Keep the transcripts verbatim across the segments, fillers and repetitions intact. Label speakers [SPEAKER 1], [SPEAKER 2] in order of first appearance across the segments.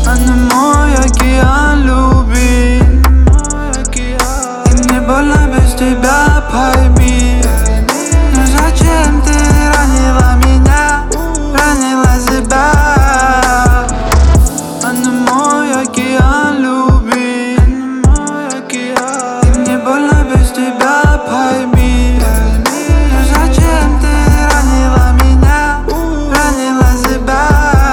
[SPEAKER 1] Она мой океан любви, и мне больно без тебя, пойми. Но зачем ты ранила меня, ранила себя? Она мой океан любви, и мне больно без тебя, пойми. Но зачем ты ранила меня, ранила себя?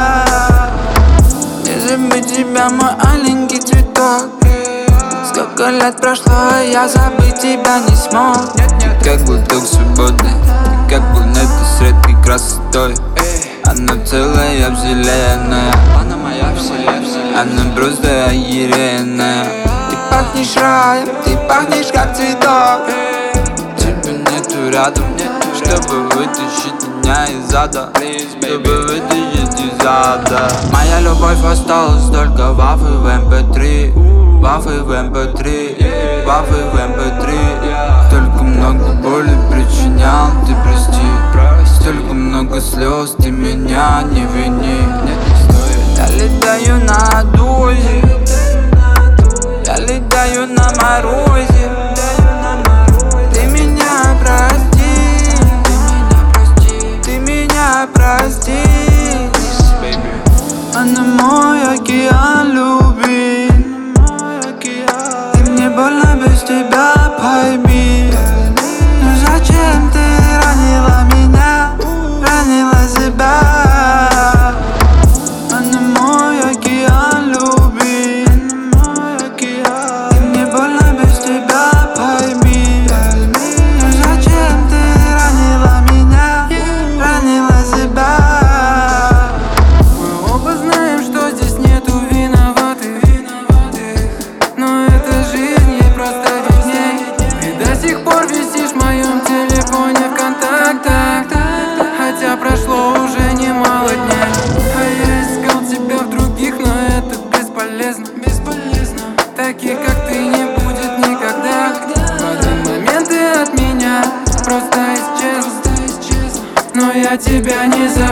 [SPEAKER 1] Не забыть тебя, мой аленький цветок. Сколько лет прошло, а я забыть тебя не смог.
[SPEAKER 2] Как будто свободный, как брюнетка с редкой красотой. Она целая, вселенная,
[SPEAKER 1] Она моя вселенная,
[SPEAKER 2] она просто охеренная.
[SPEAKER 1] ты пахнешь раем, ты пахнешь как цветок.
[SPEAKER 2] Тебя нету рядом, чтобы вытащить меня из ада, чтобы вытащить из ада.
[SPEAKER 1] Моя любовь осталась только вафы в эм пэ три, вафы в эм пэ три, вафы в эм пэ три.
[SPEAKER 2] Столько много боли причинял, ты прости. Столько много слез, ты меня не вини.
[SPEAKER 1] Я летаю на дузе, я летаю на морозе. Ты меня прости, ты меня прости. Она мой океан любви, и мне больно без тебя, пойми. Но зачем ты ранила меня, ранила себя? Она мой океан любви, и мне больно без тебя, пойми. Но зачем ты ранила меня, ранила себя? Мы оба знаем, что здесь нету виноватых, но это жизнь, ей просто видней. Ты до сих пор висишь в моем телефоне в контактах, хотя прошло уже немало дней. А я искал тебя в других, но это бесполезно, бесполезно. Таких, как ты, не будет никогда. В один момент ты от меня просто исчез, но я тебя не забыл.